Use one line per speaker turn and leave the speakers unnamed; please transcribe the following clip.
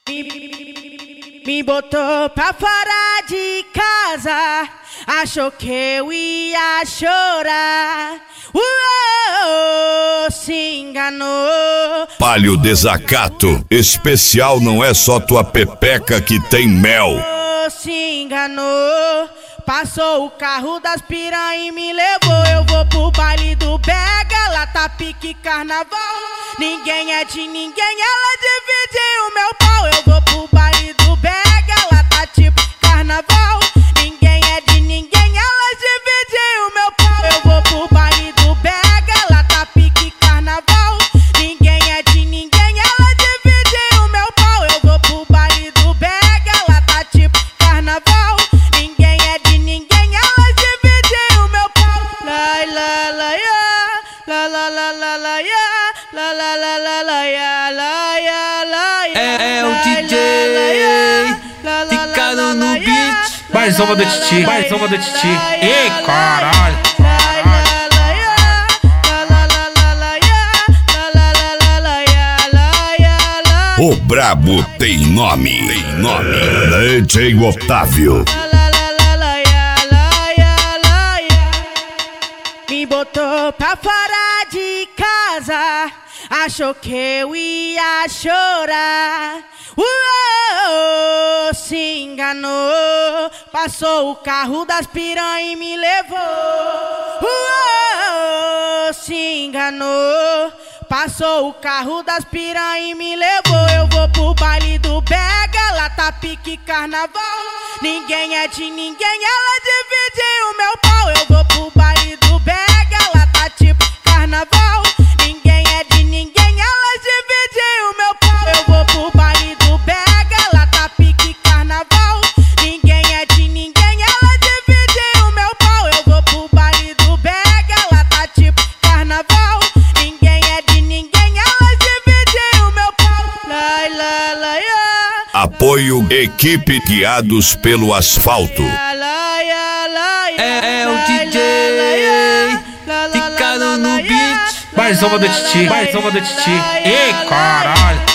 Me botou pra fora de casa, achou que eu ia chorar. Se enganou.
Palio Desacato, especial não é só tua pepeca que tem mel.
Se enganou. Passou o carro das piranha e me levou. Eu vou pro baile do Bega, lá tá pique carnaval. Ninguém é de ninguém, ela divide o meu pau. Eu vou pro baile do Bega, lá tá tipo carnaval. Ninguém é de ninguém, ela divide o meu pau. Eu vou pro baile do Bega, lá tá pique carnaval. Ninguém é de ninguém, ela divide o meu pau. Eu vou pro baile do Bega, lá tá tipo carnaval. Ninguém é de ninguém, ela divide o meu pau. La la la ya, la la la la la ya, la la la la la ya, la ya la ya.
É o DJ ficando no beat.
Mais uma do Titi, mais uma do Titi. Ei, caralho.
O brabo tem nome, DJ Otávio.
Me botou pra fora de casa, achou que eu ia chorar. Se enganou. Passou o carro das piranha e me levou. Se enganou. Passou o carro das piranha e me levou. Eu vou pro baile do Bega, lá tá pique carnaval. Ninguém é de ninguém, ela divide o meu pau. Eu vou pro baile do Bega, lá tá tipo carnaval. Ninguém é de ninguém, ela divide o meu pau. Eu vou pro baile do Bega, lá tá pique carnaval. Ninguém é de ninguém, ela divide o meu pau. Eu vou pro baile do Bega, lá tá tipo carnaval. Ninguém é de ninguém, ela divide o meu pau. La la la ya.
Apoio Equipe Guiados pelo Asfalto.
É o DJ ficando no beat.
Mais uma do Titi, mais uma do Titi. Ei, caralho.